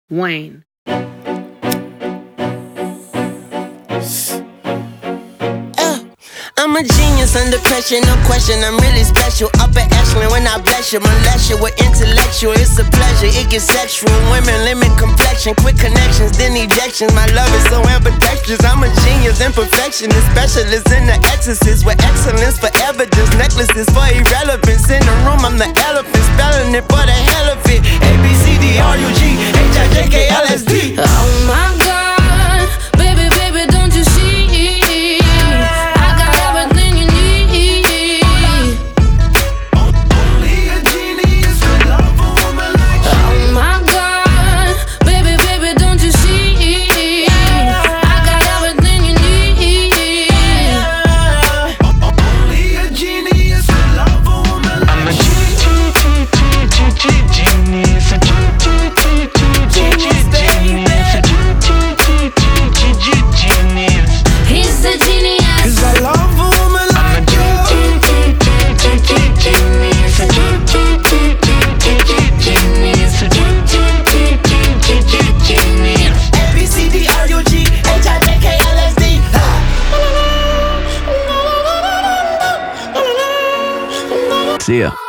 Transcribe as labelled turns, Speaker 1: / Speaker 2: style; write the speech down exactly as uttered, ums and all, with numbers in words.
Speaker 1: Wayne.
Speaker 2: I'm a genius under pressure, no question, I'm really special. Upper echelon when I bless you, molest you with intellectual. It's a pleasure, it gets sexual. Women limit complexion, quick connections, then ejections. My love is so ambidextrous. I'm a genius and perfectionist, specialist in the exorcist with excellence for evidence. Necklaces for irrelevance. In the room, I'm the elephant, spelling it for the hell of it. A B C D R U G H I J K L S D.
Speaker 3: Oh my God, baby, baby, don't you see?
Speaker 4: See ya.